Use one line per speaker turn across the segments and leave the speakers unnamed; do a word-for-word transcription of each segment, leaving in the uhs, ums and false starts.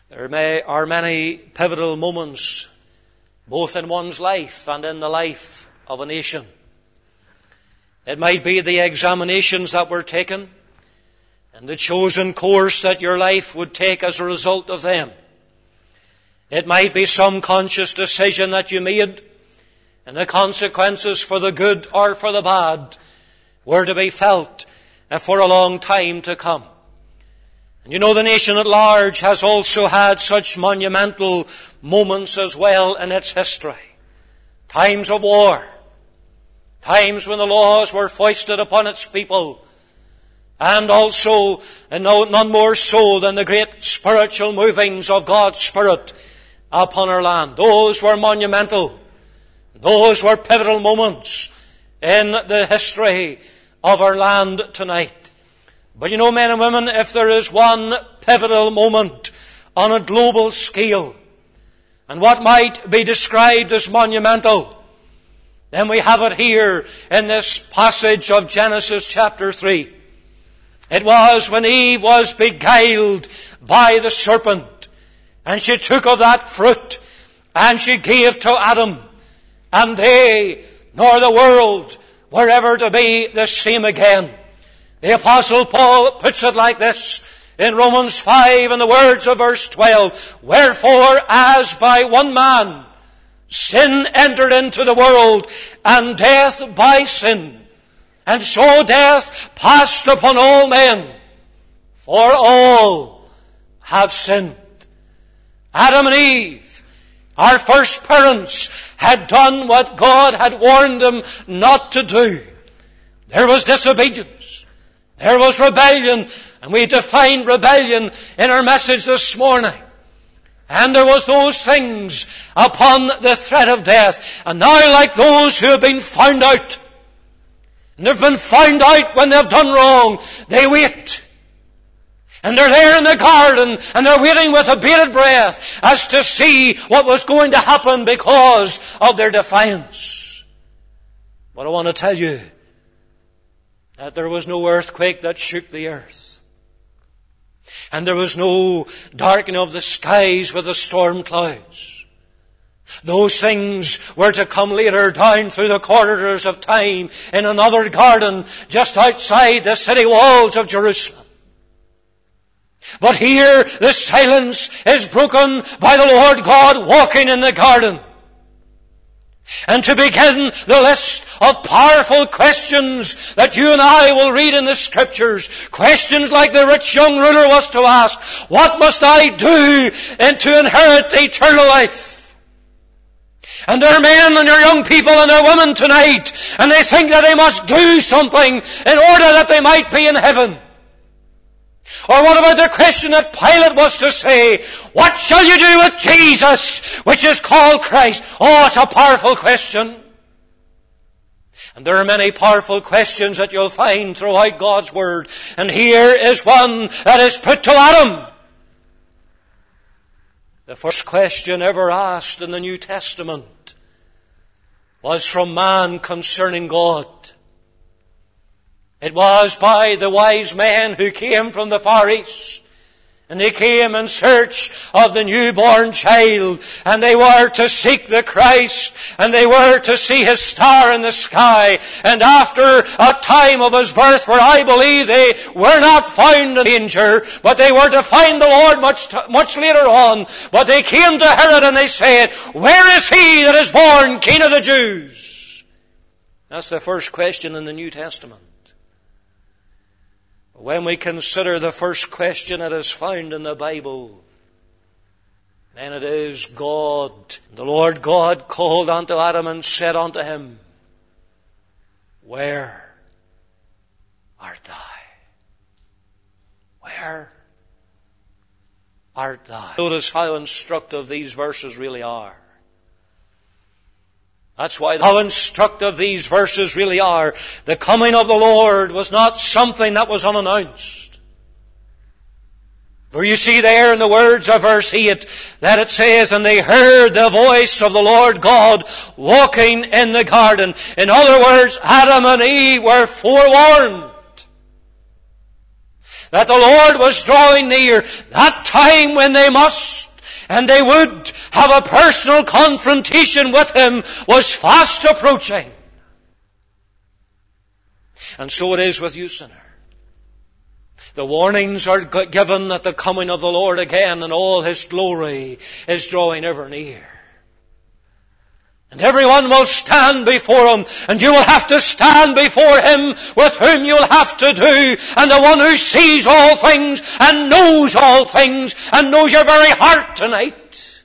There may, are many pivotal moments, both in one's life and in the life of a nation. It might be the examinations that were taken and the chosen course that your life would take as a result of them. It might be some conscious decision that you made, and the consequences for the good or for the bad were to be felt for a long time to come. And you know, the nation at large has also had such monumental moments as well in its history. Times of war, times when the laws were foisted upon its people, and also, and none more so than the great spiritual movings of God's Spirit upon our land. Those were monumental. Those were pivotal moments in the history of our land tonight. But you know, men and women, if there is one pivotal moment on a global scale, and what might be described as monumental, then we have it here in this passage of Genesis chapter three. It was when Eve was beguiled by the serpent, and she took of that fruit, and she gave to Adam, and they, nor the world, were ever to be the same again. The Apostle Paul puts it like this in Romans five, in the words of verse twelve. Wherefore, as by one man sin entered into the world, and death by sin, and so death passed upon all men, for all have sinned. Adam and Eve, our first parents, had done what God had warned them not to do. There was disobedience. There was rebellion, and we defined rebellion in our message this morning. And there was those things upon the threat of death. And now, like those who have been found out, and they've been found out when they've done wrong, they wait. And they're there in the garden, and they're waiting with a bated breath as to see what was going to happen because of their defiance. But I want to tell you that there was no earthquake that shook the earth. And there was no darkening of the skies with the storm clouds. Those things were to come later down through the corridors of time in another garden just outside the city walls of Jerusalem. But here the silence is broken by the Lord God walking in the garden. And to begin the list of powerful questions that you and I will read in the Scriptures, questions like the rich young ruler was to ask, what must I do and to inherit eternal life? And there are men and there are young people and there are women tonight, and they think that they must do something in order that they might be in heaven. Or what about the question that Pilate was to say, what shall you do with Jesus, which is called Christ? Oh, it's a powerful question. And there are many powerful questions that you'll find throughout God's Word. And here is one that is put to Adam. The first question ever asked in the New Testament was from man concerning God. It was by the wise men who came from the Far East. And they came in search of the newborn child. And they were to seek the Christ. And they were to see His star in the sky. And after a time of His birth, for I believe they were not found in danger, but they were to find the Lord much, much later on. But they came to Herod and they said, where is He that is born King of the Jews? That's the first question in the New Testament. When we consider the first question that is found in the Bible, then it is God. The Lord God called unto Adam and said unto him, where art thou? Where art thou? Notice how instructive these verses really are. That's why how instructive these verses really are. The coming of the Lord was not something that was unannounced. For you see there in the words of verse eight that it says, and they heard the voice of the Lord God walking in the garden. In other words, Adam and Eve were forewarned that the Lord was drawing near. That time when they must and they would have a personal confrontation with Him was fast approaching. And so it is with you, sinner. The warnings are given that the coming of the Lord again in all His glory is drawing ever near. And everyone will stand before Him, and you will have to stand before Him with whom you'll have to do, and the one who sees all things and knows all things and knows your very heart tonight.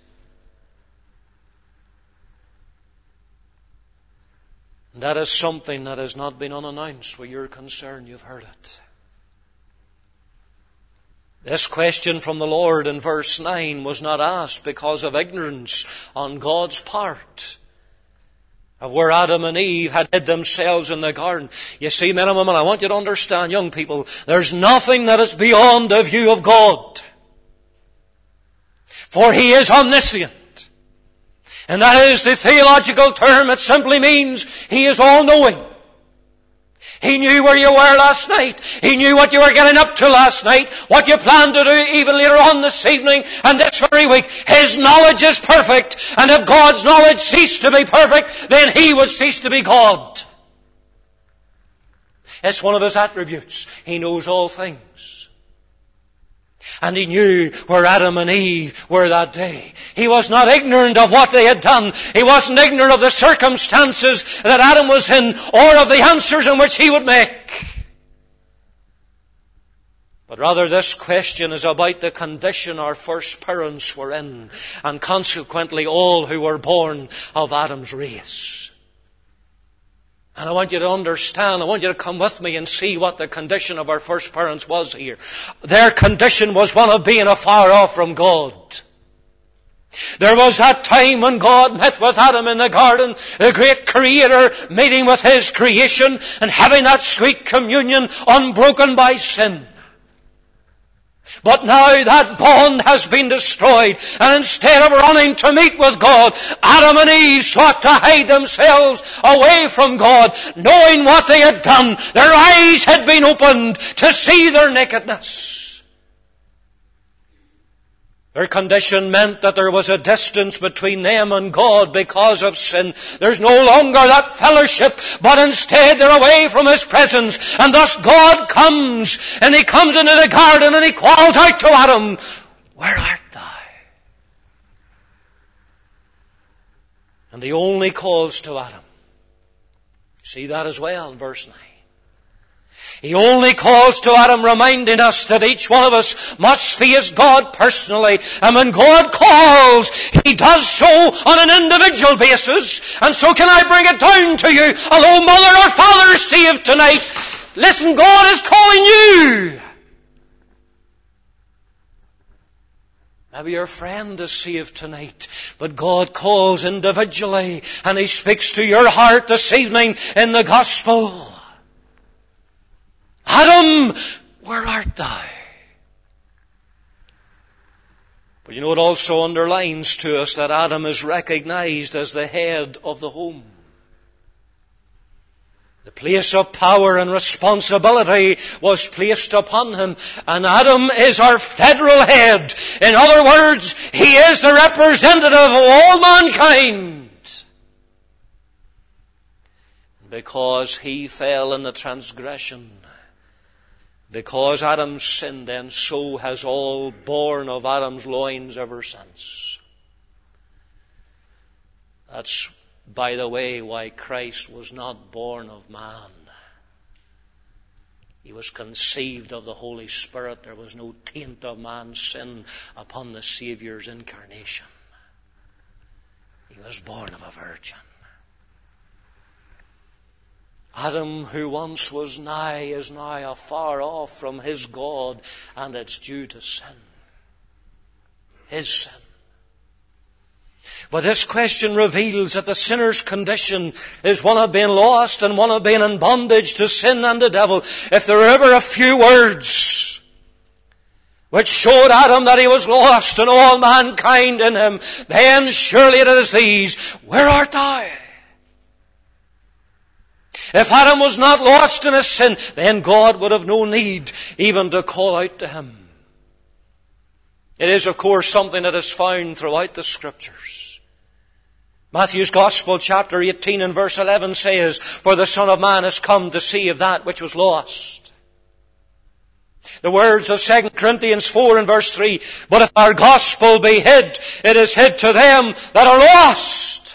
And that is something that has not been unannounced where you're concerned. You've heard it. This question from the Lord in verse nine was not asked because of ignorance on God's part of where Adam and Eve had hid themselves in the garden. You see, men and women, I want you to understand, young people, there's nothing that is beyond the view of God. For He is omniscient. And that is the theological term. It simply means He is all-knowing. He knew where you were last night. He knew what you were getting up to last night, what you planned to do even later on this evening and this very week. His knowledge is perfect, and if God's knowledge ceased to be perfect, then He would cease to be God. It's one of His attributes. He knows all things. And He knew where Adam and Eve were that day. He was not ignorant of what they had done. He wasn't ignorant of the circumstances that Adam was in, or of the answers in which he would make. But rather this question is about the condition our first parents were in, and consequently all who were born of Adam's race. And I want you to understand, I want you to come with me and see what the condition of our first parents was here. Their condition was one of being afar off from God. There was that time when God met with Adam in the garden, the great Creator meeting with His creation and having that sweet communion unbroken by sin. But now that bond has been destroyed, and instead of running to meet with God, Adam and Eve sought to hide themselves away from God, knowing what they had done. Their eyes had been opened to see their nakedness. Their condition meant that there was a distance between them and God because of sin. There's no longer that fellowship, but instead they're away from His presence. And thus God comes, and He comes into the garden and He calls out to Adam, "Where art thou?" And He only calls to Adam. See that as well in verse nine. He only calls to Adam, reminding us that each one of us must face God personally. And when God calls, He does so on an individual basis. And so can I bring it down to you, although mother or father is saved tonight, listen, God is calling you. Maybe your friend is saved tonight, but God calls individually, and He speaks to your heart this evening in the gospel. Adam, where art thou? But you know, it also underlines to us that Adam is recognized as the head of the home. The place of power and responsibility was placed upon him, and Adam is our federal head. In other words, he is the representative of all mankind. Because he fell in the transgression, because Adam sinned, then so has all born of Adam's loins ever since. That's, by the way, why Christ was not born of man. He was conceived of the Holy Spirit. There was no taint of man's sin upon the Saviour's incarnation. He was born of a virgin. Adam, who once was nigh, is now afar off from his God, and it's due to sin. His sin. But this question reveals that the sinner's condition is one of being lost and one of being in bondage to sin and the devil. If there were ever a few words which showed Adam that he was lost and all mankind in him, then surely it is these: where art thou? If Adam was not lost in his sin, then God would have no need even to call out to him. It is, of course, something that is found throughout the Scriptures. Matthew's Gospel, chapter eighteen and verse eleven says, "For the Son of Man has come to save that which was lost." The words of Second Corinthians four and verse three, "But if our gospel be hid, it is hid to them that are lost."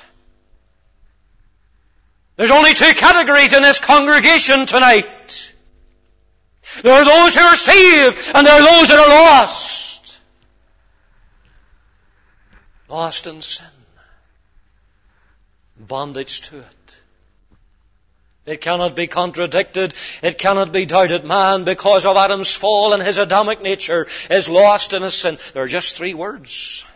There's only two categories in this congregation tonight. There are those who are saved, and there are those that are lost. Lost in sin. Bondage to it. It cannot be contradicted. It cannot be doubted. Man, because of Adam's fall and his Adamic nature, is lost in his sin. There are just three words.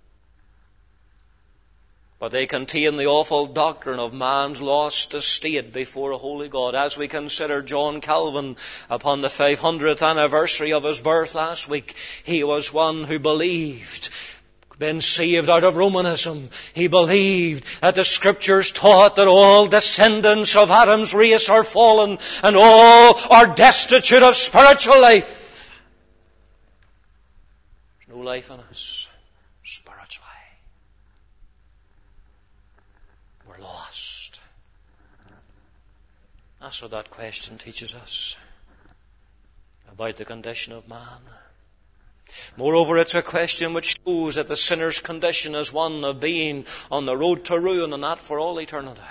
But they contain the awful doctrine of man's lost estate before a holy God. As we consider John Calvin upon the five hundredth anniversary of his birth last week, he was one who believed, been saved out of Romanism. He believed that the Scriptures taught that all descendants of Adam's race are fallen and all are destitute of spiritual life. There's no life in us spiritually. We're lost. That's what that question teaches us about the condition of man. Moreover, it's a question which shows that the sinner's condition is one of being on the road to ruin, and that for all eternity.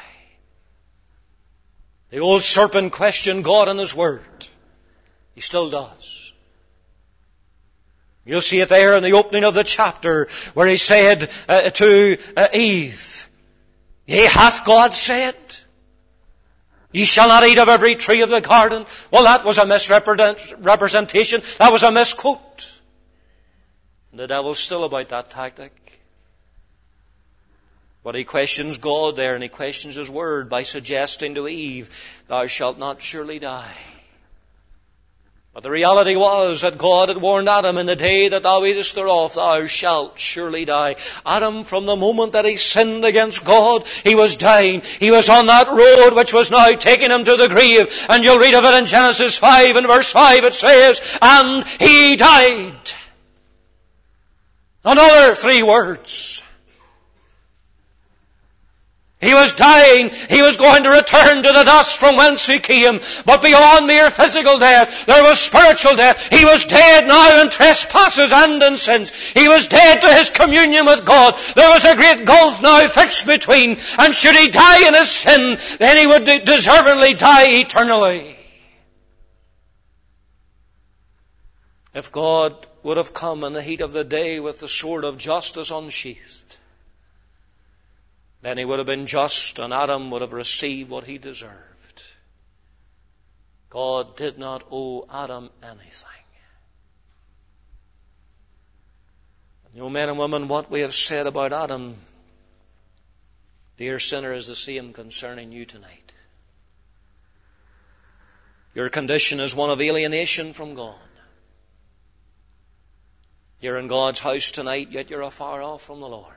The old serpent questioned God in His Word. He still does. You'll see it there in the opening of the chapter where he said uh, to uh, Eve, "Yea, hath God said, ye shall not eat of every tree of the garden?" Well, that was a misrepresentation. That was a misquote. The devil's still about that tactic. But he questions God there, and he questions His Word by suggesting to Eve, "Thou shalt not surely die." But the reality was that God had warned Adam, "In the day that thou eatest thereof, thou shalt surely die." Adam, from the moment that he sinned against God, he was dying. He was on that road which was now taking him to the grave. And you'll read of it in Genesis five and verse five. It says, "And he died." Another three words. He was dying. He was going to return to the dust from whence he came. But beyond mere physical death, there was spiritual death. He was dead now in trespasses and in sins. He was dead to his communion with God. There was a great gulf now fixed between. And should he die in his sin, then he would deservedly die eternally. If God would have come in the heat of the day with the sword of justice unsheathed, then he would have been just, and Adam would have received what he deserved. God did not owe Adam anything. You know, men and women, what we have said about Adam, dear sinner, is the same concerning you tonight. Your condition is one of alienation from God. You're in God's house tonight, yet you're afar off from the Lord.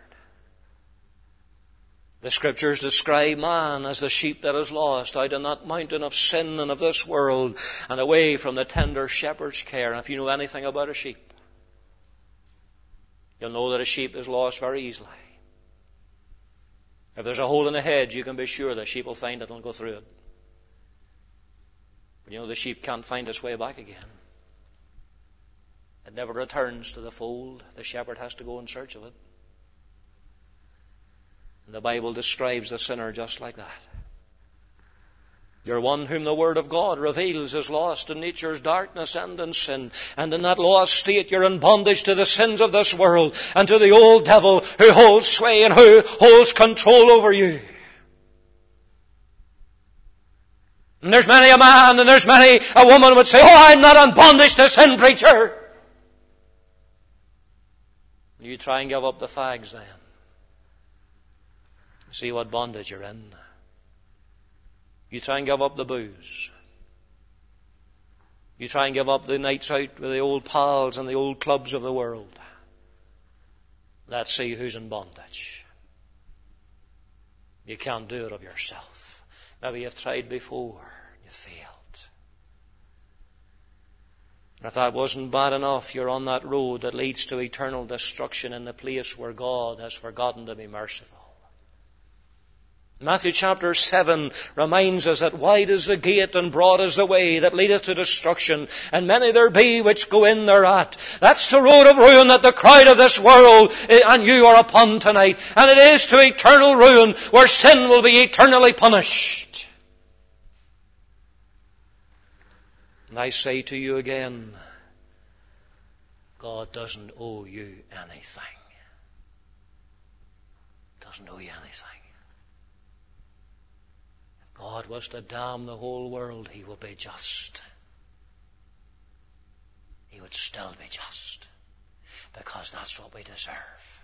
The Scriptures describe man as the sheep that is lost out on that mountain of sin and of this world and away from the tender shepherd's care. And if you know anything about a sheep, you'll know that a sheep is lost very easily. If there's a hole in the hedge, you can be sure the sheep will find it and go through it. But you know, the sheep can't find its way back again. It never returns to the fold. The shepherd has to go in search of it. And the Bible describes the sinner just like that. You're one whom the Word of God reveals is lost in nature's darkness and in sin. And in that lost state, you're in bondage to the sins of this world and to the old devil who holds sway and who holds control over you. And there's many a man and there's many a woman would say, "Oh, I'm not in bondage to sin, preacher." You try and give up the fags then. See what bondage you're in. You try and give up the booze. You try and give up the nights out with the old pals and the old clubs of the world. Let's see who's in bondage. You can't do it of yourself. Maybe you've tried before. You failed. And if that wasn't bad enough, you're on that road that leads to eternal destruction in the place where God has forgotten to be merciful. Matthew chapter seven reminds us that wide is the gate and broad is the way that leadeth to destruction, and many there be which go in thereat. That's the road of ruin that the crowd of this world and you are upon tonight. And it is to eternal ruin where sin will be eternally punished. And I say to you again, God doesn't owe you anything. Doesn't owe you anything. God was to damn the whole world, He will be just. He would still be just, because that's what we deserve.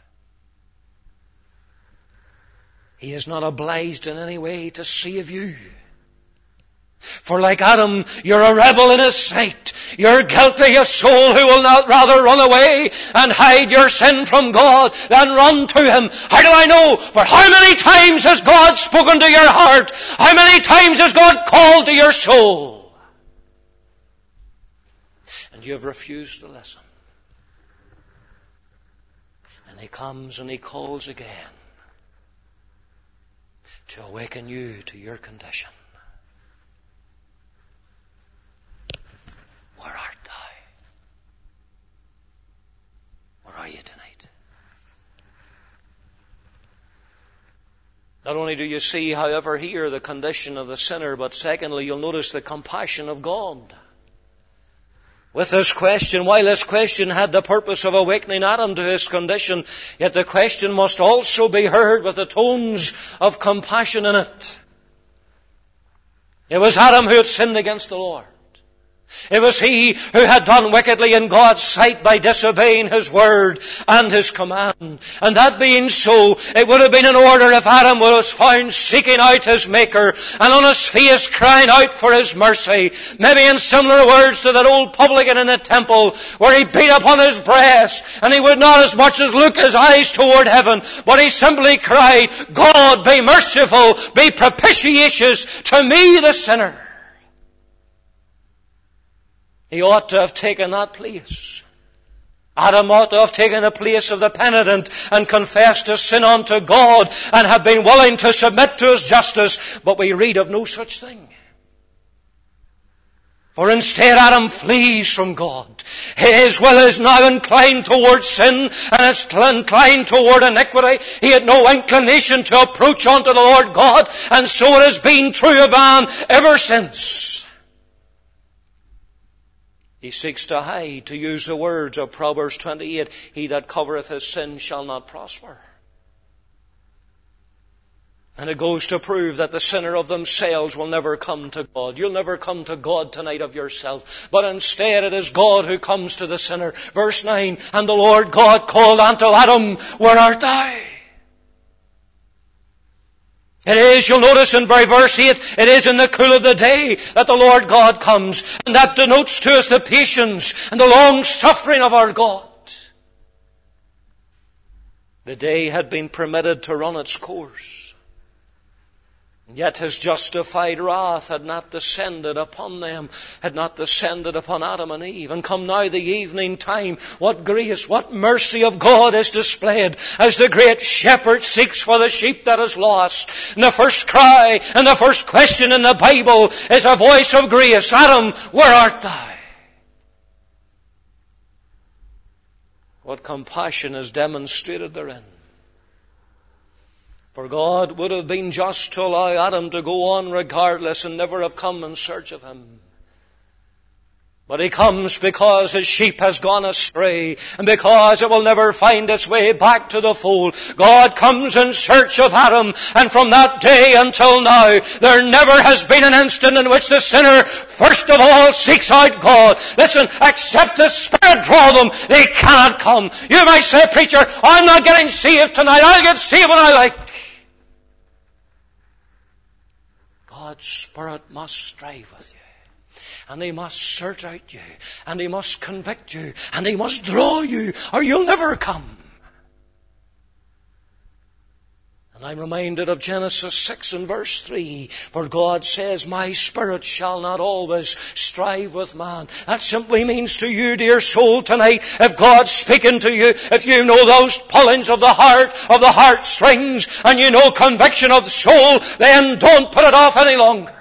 He is not obliged in any way to save you. For like Adam, you're a rebel in His sight. You're guilty, a soul who will not rather run away and hide your sin from God than run to Him. How do I know? For how many times has God spoken to your heart? How many times has God called to your soul? And you have refused to listen. And He comes and He calls again to awaken you to your condition. Where art thou? Where are you tonight? Not only do you see, however, here the condition of the sinner, but secondly, you'll notice the compassion of God. With this question, while this question had the purpose of awakening Adam to his condition, yet the question must also be heard with the tones of compassion in it. It was Adam who had sinned against the Lord. It was he who had done wickedly in God's sight by disobeying His word and His command. And that being so, it would have been in order if Adam was found seeking out his Maker and on his face crying out for His mercy. Maybe in similar words to that old publican in the temple where he beat upon his breast and he would not as much as look his eyes toward heaven, but he simply cried, God, be merciful, be propitious to me the sinner. He ought to have taken that place. Adam ought to have taken the place of the penitent and confessed his sin unto God and have been willing to submit to His justice. But we read of no such thing. For instead Adam flees from God. His will is now inclined toward sin and is inclined toward iniquity. He had no inclination to approach unto the Lord God, and so it has been true of man ever since. He seeks to hide, to use the words of Proverbs twenty-eight, he that covereth his sin shall not prosper. And it goes to prove that the sinner of themselves will never come to God. You'll never come to God tonight of yourself. But instead it is God who comes to the sinner. Verse nine, and the Lord God called unto Adam, where art thou? It is, you'll notice in very verse eight, it is in the cool of the day that the Lord God comes. And that denotes to us the patience and the long suffering of our God. The day had been permitted to run its course. Yet His justified wrath had not descended upon them, had not descended upon Adam and Eve. And come now the evening time, what grace, what mercy of God is displayed as the great shepherd seeks for the sheep that is lost. And the first cry and the first question in the Bible is a voice of grace. Adam, where art thou? What compassion is demonstrated therein. For God would have been just to allow Adam to go on regardless and never have come in search of him. But He comes because His sheep has gone astray and because it will never find its way back to the fold. God comes in search of Adam, and from that day until now, there never has been an instant in which the sinner first of all seeks out God. Listen, except the Spirit draw them, they cannot come. You might say, preacher, I'm not getting saved tonight. I'll get saved when I like. God's Spirit must strive with you. And He must search out you. And He must convict you. And He must draw you. Or you'll never come. And I'm reminded of Genesis six and verse three. For God says, my spirit shall not always strive with man. That simply means to you, dear soul, tonight, if God's speaking to you, if you know those pullings of the heart, of the heartstrings, and you know conviction of the soul, then don't put it off any longer.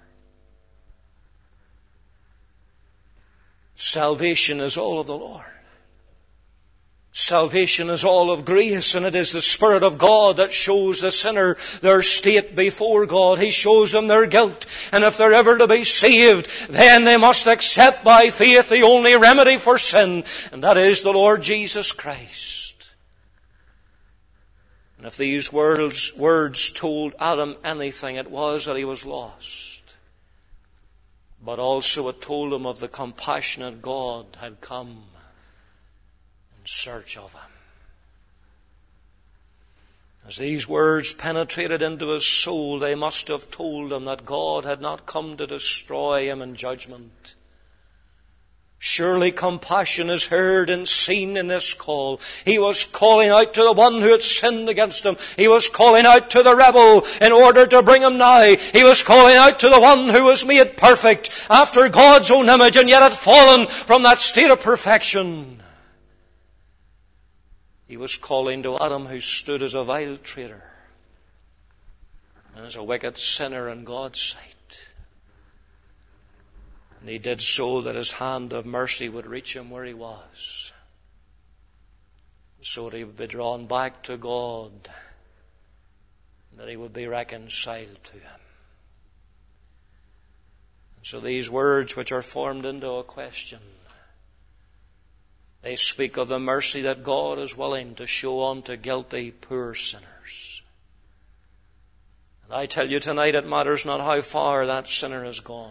Salvation is all of the Lord. Salvation is all of grace, and it is the Spirit of God that shows the sinner their state before God. He shows them their guilt. And if they're ever to be saved, then they must accept by faith the only remedy for sin, and that is the Lord Jesus Christ. And if these words, words told Adam anything, it was that he was lost. But also it told him of the compassionate God had come search of him. As these words penetrated into his soul, they must have told him that God had not come to destroy him in judgment. Surely compassion is heard and seen in this call. He was calling out to the one who had sinned against him. He was calling out to the rebel in order to bring him nigh. He was calling out to the one who was made perfect after God's own image and yet had fallen from that state of perfection. He was calling to Adam, who stood as a vile traitor and as a wicked sinner in God's sight. And he did so that his hand of mercy would reach him where he was, so that he would be drawn back to God, and that he would be reconciled to him. And so these words, which are formed into a question, they speak of the mercy that God is willing to show unto guilty, poor sinners. And I tell you tonight, it matters not how far that sinner has gone.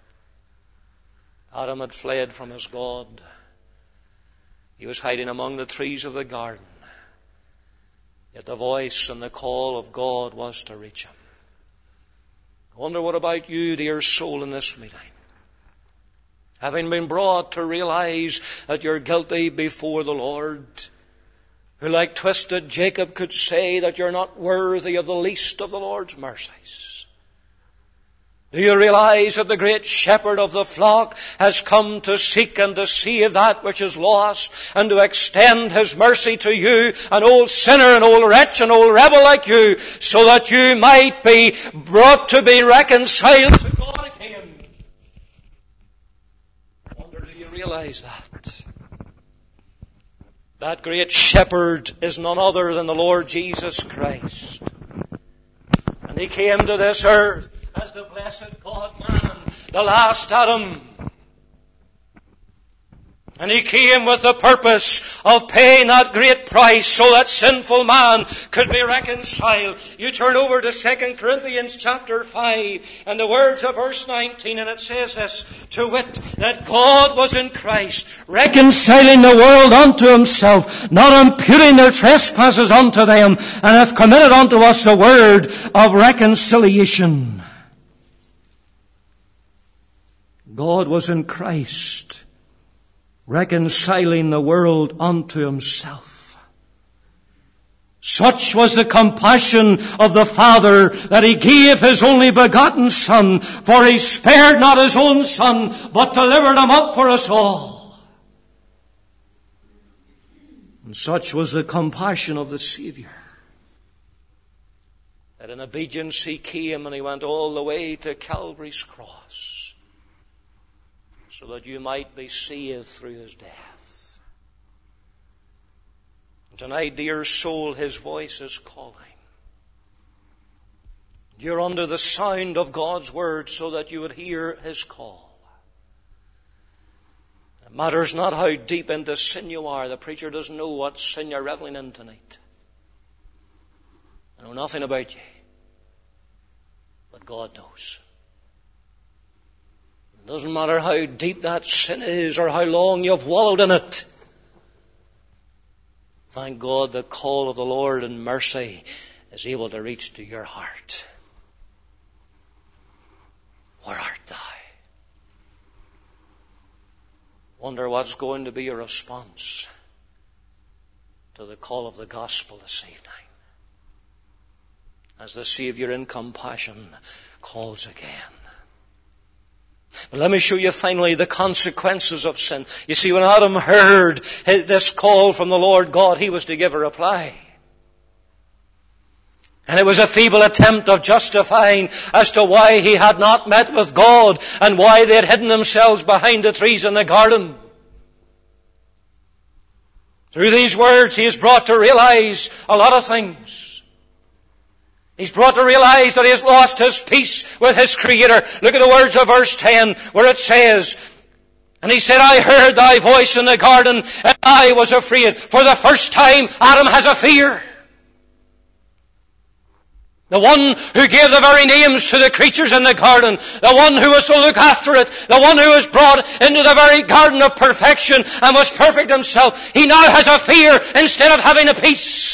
Adam had fled from his God. He was hiding among the trees of the garden. Yet the voice and the call of God was to reach him. I wonder what about you, dear soul, in this meeting? Having been brought to realize that you're guilty before the Lord, who like twisted Jacob could say that you're not worthy of the least of the Lord's mercies. Do you realize that the great shepherd of the flock has come to seek and to save that which is lost, and to extend his mercy to you, an old sinner, an old wretch, an old rebel like you, so that you might be brought to be reconciled to God again? Realize that. That great shepherd is none other than the Lord Jesus Christ. And he came to this earth as the blessed God-man, the last Adam. And he came with the purpose of paying that great price so that sinful man could be reconciled. You turn over to Second Corinthians chapter five and the words of verse nineteen, and it says this, to wit, that God was in Christ, reconciling the world unto himself, not imputing their trespasses unto them, and hath committed unto us the word of reconciliation. God was in Christ, reconciling the world unto himself. Such was the compassion of the Father that he gave his only begotten Son, for he spared not his own Son, but delivered him up for us all. And such was the compassion of the Savior, that in obedience he came and he went all the way to Calvary's cross, so that you might be saved through his death. And tonight, dear soul, his voice is calling. You're under the sound of God's word so that you would hear his call. It matters not how deep into sin you are. The preacher doesn't know what sin you're reveling in tonight. I know nothing about you, but God knows. It doesn't matter how deep that sin is or how long you've wallowed in it. Thank God the call of the Lord in mercy is able to reach to your heart. Where art thou? Wonder what's going to be your response to the call of the gospel this evening. as the Savior in compassion calls again. But let me show you finally the consequences of sin. You see, when Adam heard this call from the Lord God, he was to give a reply. And it was a feeble attempt of justifying as to why he had not met with God and why they had hidden themselves behind the trees in the garden. Through these words, he is brought to realize a lot of things. He's brought to realize that he has lost his peace with his Creator. Look at the words of verse ten, where it says, and he said, I heard thy voice in the garden, and I was afraid. For the first time, Adam has a fear. The one who gave the very names to the creatures in the garden, the one who was to look after it, the one who was brought into the very garden of perfection and was perfect himself, he now has a fear instead of having a peace.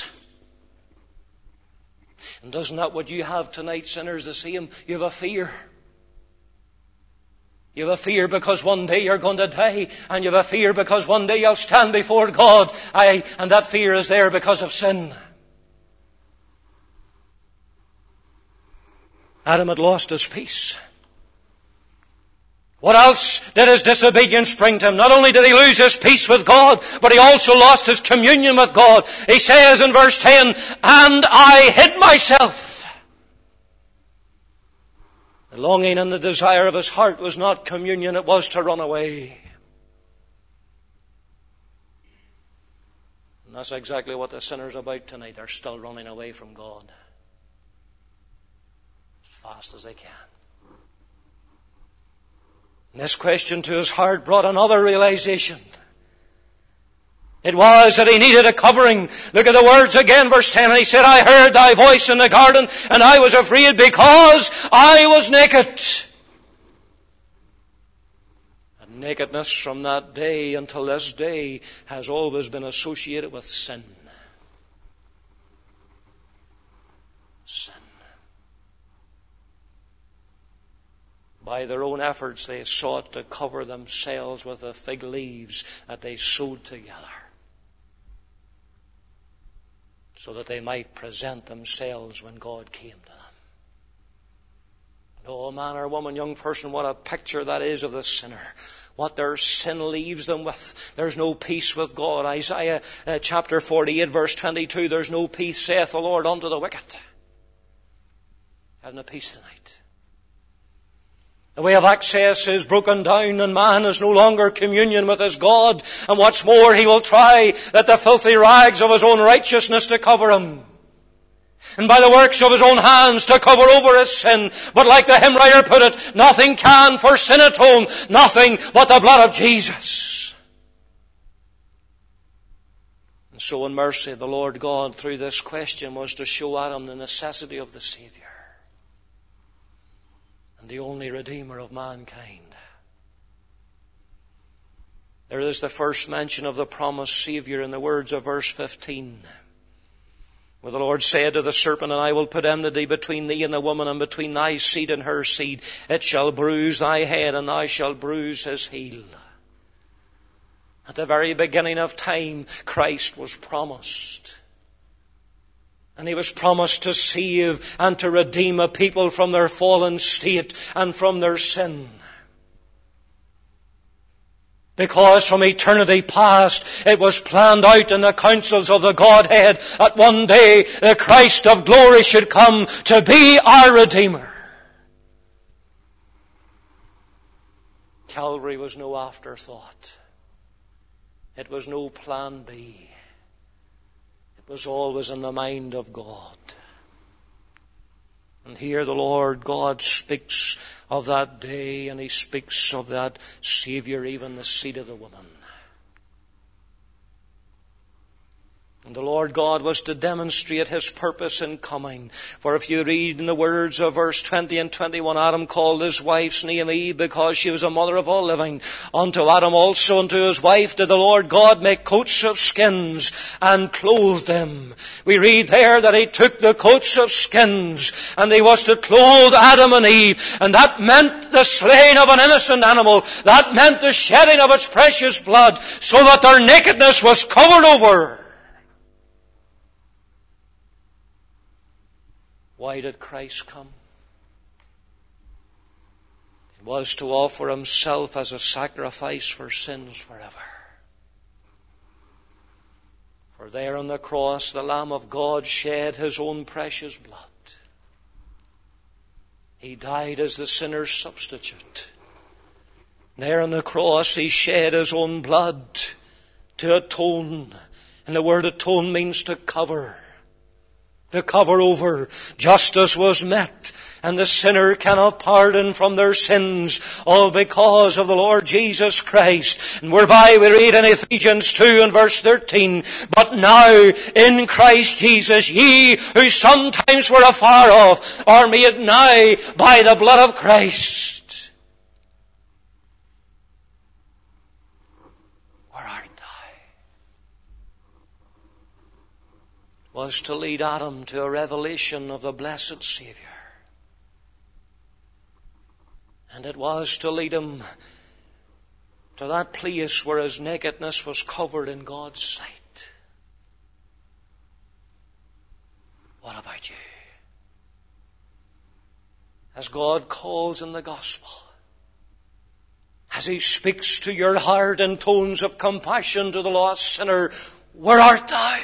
And isn't that what you have tonight, sinners, the same? You have a fear. You have a fear because one day you're going to die, and you have a fear because one day you'll stand before God. Aye, and that fear is there because of sin. Adam had lost his peace. What else did his disobedience bring to him? Not only did he lose his peace with God, but he also lost his communion with God. He says in verse ten, and I hid myself. The longing and the desire of his heart was not communion, it was to run away. And that's exactly what the sinner's about tonight. They're still running away from God as fast as they can. This question to his heart brought another realization. It was that he needed a covering. Look at the words again, verse ten. And he said, I heard thy voice in the garden, and I was afraid because I was naked. And nakedness from that day until this day has always been associated with sin. Sin. By their own efforts, they sought to cover themselves with the fig leaves that they sewed together, so that they might present themselves when God came to them. Oh, man or woman, young person, what a picture that is of the sinner. What their sin leaves them with. There's no peace with God. Isaiah uh, chapter forty-eight, verse twenty-two, there's no peace, saith the Lord, unto the wicked. Have no peace tonight. The way of access is broken down, and man has no longer communion with his God. And what's more, he will try that the filthy rags of his own righteousness to cover him, and by the works of his own hands to cover over his sin. But like the hymn writer put it, nothing can for sin atone, nothing but the blood of Jesus. And so in mercy, the Lord God, through this question, was to show Adam the necessity of the Savior, the only Redeemer of mankind. There is the first mention of the promised Savior in the words of verse fifteen, where the Lord said to the serpent, and I will put enmity between thee and the woman, and between thy seed and her seed. It shall bruise thy head, and thou shalt bruise his heel. At the very beginning of time, Christ was promised. And he was promised to save and to redeem a people from their fallen state and from their sin. Because from eternity past, it was planned out in the councils of the Godhead that one day the Christ of glory should come to be our Redeemer. Calvary was no afterthought. It was no plan B. Was always in the mind of God. And here the Lord God speaks of that day, and he speaks of that Savior, even the seed of the woman. And the Lord God was to demonstrate his purpose in coming. For if you read in the words of verse twenty and twenty-one, Adam called his wife's name Eve because she was a mother of all living. Unto Adam also, unto his wife, did the Lord God make coats of skins and clothed them. We read there that he took the coats of skins and he was to clothe Adam and Eve. And that meant the slaying of an innocent animal. That meant the shedding of its precious blood, so that their nakedness was covered over. Why did Christ come? It was to offer himself as a sacrifice for sins forever. For there on the cross, the Lamb of God shed his own precious blood. He died as the sinner's substitute. There on the cross, he shed his own blood to atone. And the word atone means to cover. To cover over. Justice was met. And the sinner cannot pardon from their sins, all because of the Lord Jesus Christ. And whereby we read in Ephesians two and verse thirteen, but now in Christ Jesus, ye who sometimes were afar off, are made nigh by the blood of Christ. Where art thou? Was to lead Adam to a revelation of the blessed Saviour. And it was to lead him to that place where his nakedness was covered in God's sight. What about you? As God calls in the gospel, as he speaks to your heart in tones of compassion to the lost sinner, where art thou?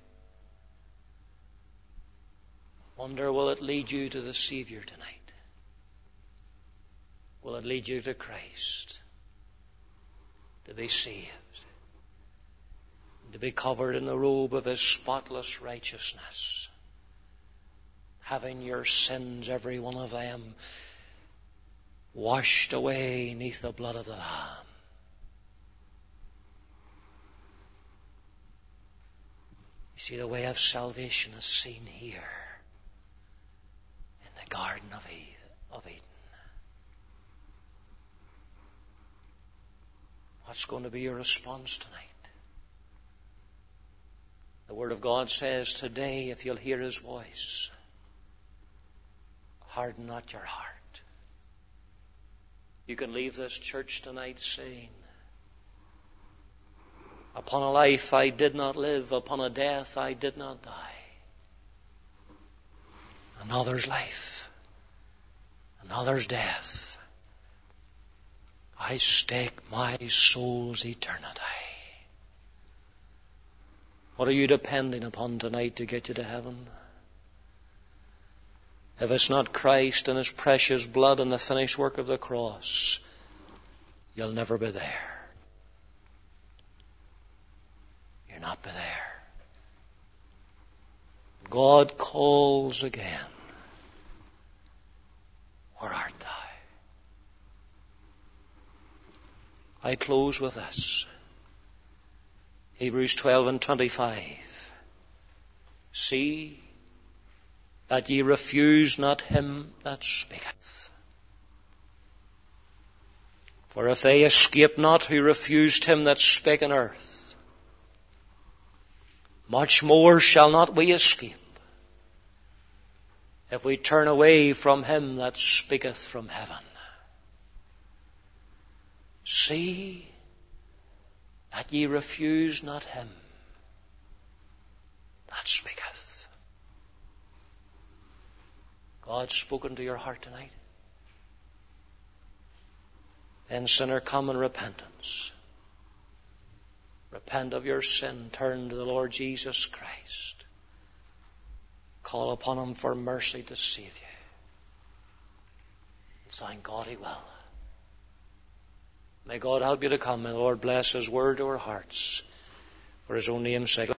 Wonder, will it lead you to the Saviour tonight? Will it lead you to Christ? To be saved? To be covered in the robe of his spotless righteousness? Having your sins, every one of them, washed away neath the blood of the Lamb. You see, the way of salvation is seen here in the Garden of Eden. What's going to be your response tonight? The Word of God says today, if you'll hear his voice, harden not your heart. You can leave this church tonight saying, upon a life I did not live, upon a death I did not die. Another's life, another's death. I stake my soul's eternity. What are you depending upon tonight to get you to heaven? If it's not Christ and his precious blood and the finished work of the cross, you'll never be there. You'll not be there. God calls again. Where art thou? I close with this. Hebrews twelve and twenty-five. See that ye refuse not him that speaketh. For if they escape not who refused him that spake on earth, much more shall not we escape if we turn away from him that speaketh from heaven. See that ye refuse not him that speaketh. God's spoken to your heart tonight. Then, sinner, come in repentance. Repent of your sin. Turn to the Lord Jesus Christ. Call upon him for mercy to save you. And thank God he will. May God help you to come. May the Lord bless his word to our hearts for his own name's sake.